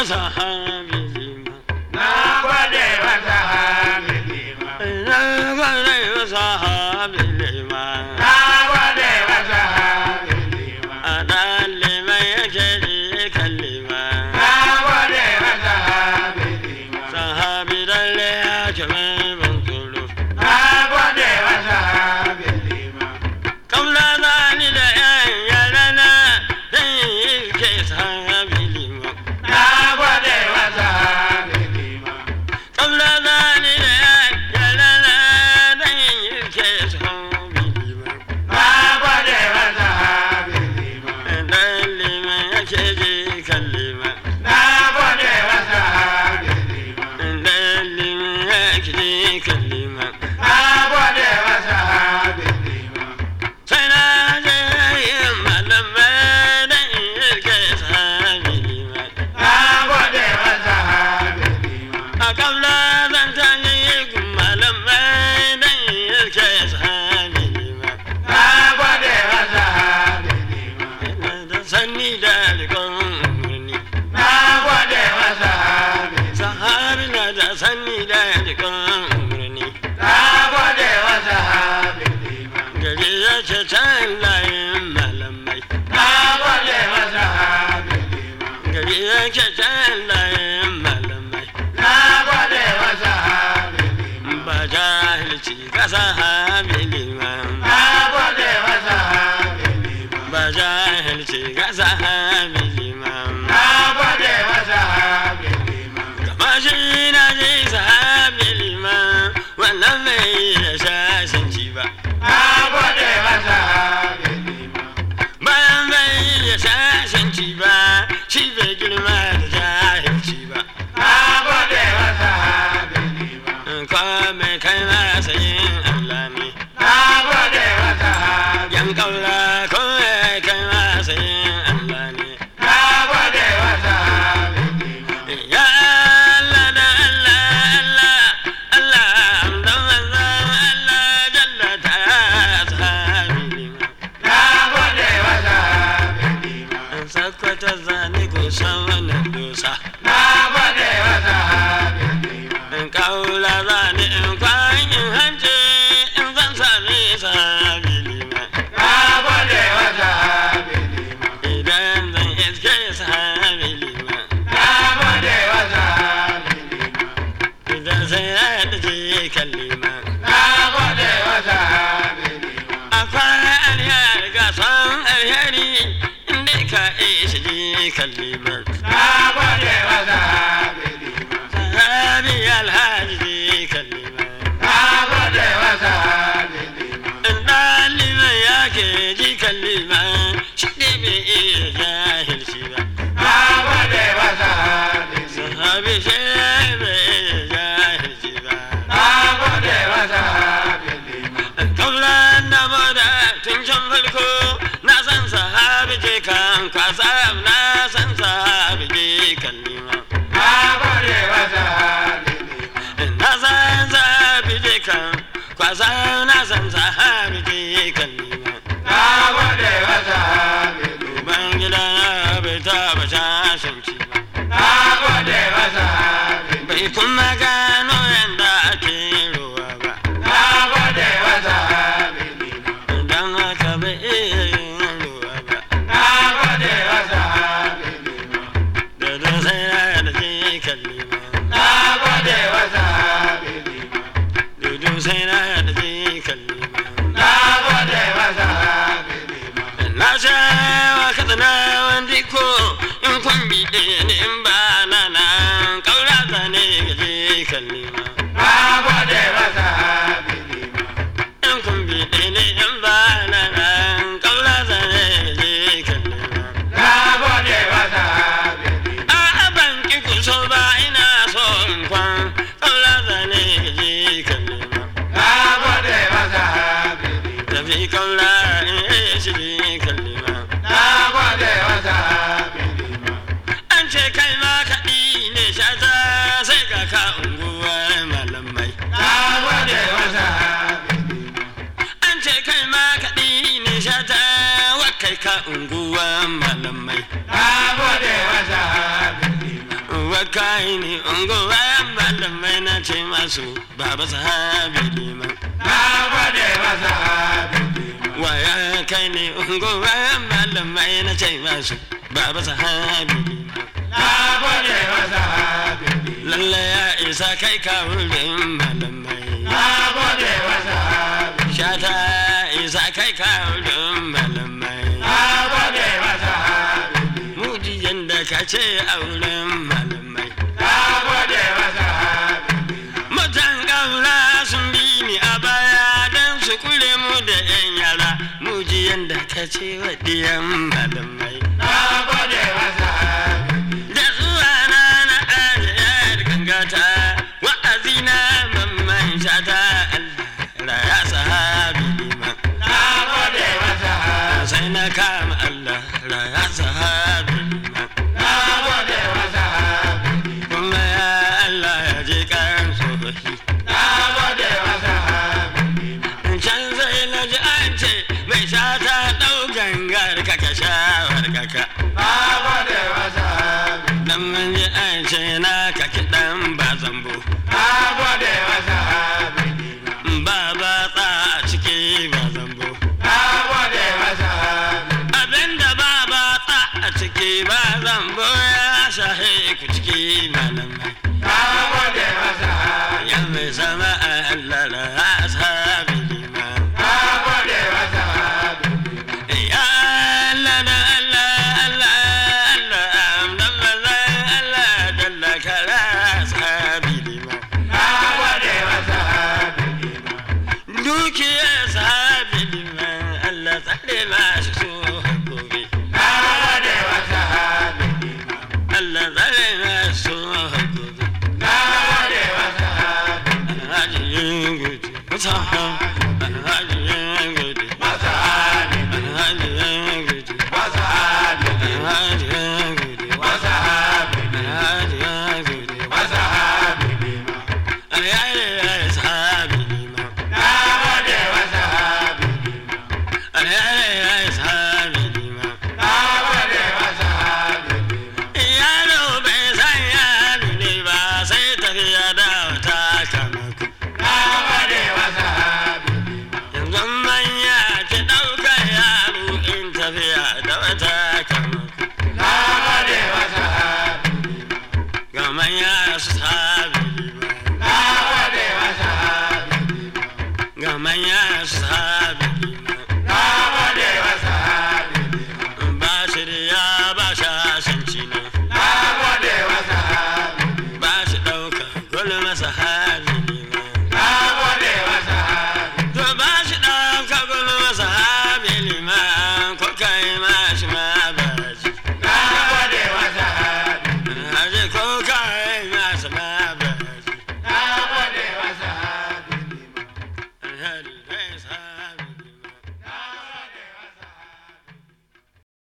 sahabi liman. Na gode wa sahabi liman. Na gode wa sahabi liman. Na gode wa sahabi liman. A ɗan liman yake ji kan liman. Na gode wa sahabi liman. Sahabi dalle ya ce mai ban tsoro. Na gode wa sahabi liman. Kamla zani da yan yarana zan yi ke sahabi liman. Na gode wa sahabi liman. Kamla zani da yan yarana zan yi ke sahabi liman. Na gode wa sahabi liman. Dan liman yake ji kan liman. Na gode wa sahabi liman. Dan liman yake ji kan liman. Na gode wa sahabi liman. Sai na je yin malamai dan yi ke sahabi liman. Na gode wa sahabi liman. A kamla zan ta yi malamai dan yi ke sahabi liman. Na gode wa sahabi liman. Ina da sanni da rikon umarni. Na gode wa sahabi. Sahabi na da sanni da rikon umarni. Na gode wa sahabi liman. Gari ya ce can layin malamai. Na gode wa sahabi liman. Gari ya ce can layin malamai. Na gode wa sahabi liman. Ba jahilci ka sahabi liman. Na gode wa sahabi liman. Ba jahilci ka sahabi liman. Na gode wa sahabi liman. Kama shi na ji sahabi liman. Wannan mai da shashanci ba. Na gode wa sahabi liman. Bayan bai da shashanci ba. Shi bai girma da jahilci ba. Na gode wa sahabi liman. Kwa mai kai masa yin Allah ne. Na gode wa sahabi. Yan kaula ko mai kai masa yin Allah ne. Na gode wa sahabi liman. Ya Allah da Allah Allah Allah amdan manzan Allah jalla ta sahabi liman. Na gode wa sahabi liman. Sakwata zane kusan wannan dosa. Na gode wa sahabi liman. In kaula zane in kwan in hance in zan sami sahabi liman. Na gode wa sahabi liman. Idan zan iske sahabi liman. Na gode wa sahabi liman. Idan sai ya dace kan liman. Na gode wa sahabi liman. Akwai alheri ga san alheri inda ka ishi ji kan liman. Na gode wa sahabi liman. Sahabi alhaji ji kan liman. Na gode wa sahabi liman. In ɗaliban ya ke ji kan liman shi ne bai iya jahilci ba. Na gode wa sahabi liman. Sahabi shi bai iya jahilci ba. Na gode wa sahabi liman. Kaulan na moda tun can farko na san sahabi je kan kwasa na san sahabi je kan liman. Na gode wa sahabi liman. Na san sahabi je kan kwasa na san sahabi je kan liman. Na gode wa sahabi liman. Ubangida bai taba shashanci ba. Na gode wa sahabi liman. Bai kuma gano yadda ake ruwa ba. Na gode wa sahabi liman. Don haka bai iya yin ruwa ba. Na gode wa sahabi liman. Da don sai ya da je kan liman. Na gode wa sahabi liman. Dudu sai na da je kan liman. Na gode wa sahabi liman. Na sha wa katsina wandi ko in kun biɗe ni in ba na nan ƙaura zane ga je kan liman. Na gode wa sahabi liman. In kun biɗe ni in ba na nan ƙaura zane ga je kan liman. Na gode wa sahabi liman. A'a ban ki ku so ba ina so in kwan ƙaura zane ga je kan liman. Na gode wa sahabi liman. Tafi ƙaura in shi je kan liman. Na gode wa sahabi liman. An ce kai ma kaɗi ne shata sai ga ka unguwar malamai. Na gode wa sahabi liman. An ce kai ma kaɗi ne shata wa kai ka unguwar malamai. Na gode wa sahabi liman. kai ni unguwa malamai na ce masu baba sahabi liman na gode wa sahabi liman waya kai ni unguwa malamai na ce masu baba sahabi liman na gode wa sahabi liman lalle ya isa kai ka wurin malamai na gode wa sahabi shata isa kai ka wurin malamai na gode wa sahabi mujiyan da ka ce a wurin malamai na gode wa sahabi mutan ƙaura sun bi ni a baya don su kure mu da yan yara mujiyan da ka ce wa diyan malamai na gode wa sahabi da zuwa na ajiyar gangata wa'azi na mamman shata Allah ya sahabi liman na gode wa sahabi sai na kama Allah ya sahabi liman na gode wa sahabi kuma ya Allah ya je kan sohi na gode wa sahabi can sai na ji an ce mai shata ɗau gangar kaka shawar kaka na gode wa sahabi dan mun ji an ce na kaki dan ba zambo na gode wa sahabi ba ba tsa a ciki ba zambo na gode wa sahabi abinda ba ba tsa a ciki ba zambo ya shahe ku ciki malamai na gode wa sahabi ya mai sama Allah la ashabi liman na gode wa sahabi ya Allah na Allah Allah Allah Allah dalla kala ashabi liman na gode wa sahabi dukiya sahabi liman Allah tsare masu so gobe na gode wa sahabi Allah tsare masu so gobe na gode wa sahabi alhaji yin gudu musaha alhaji yin gudu wa sahabi alhaji yin gudu wa sahabi alhaji yin gudu wa sahabi alhaji yin gudu wa sahabi alhaji sahabi liman na gode wa sahabi alhaji sahabi liman na gode wa sahabi yaro bai san yaro ne ba sai tafiya da wata kamaku na gode wa sahabi yanzu manya ki ɗauka yaro in tafiya da wata kamaku na gode wa sahabi ga manya su sabi liman na gode wa sahabi ga manya su sabi liman na gode wa sahabi ba shirya ba shashanci na na gode wa sahabi ba shi ɗauka gulma sahabi liman na gode wa sahabi to ba shi ɗauka gulma sahabi liman ko kai ma shi ma ba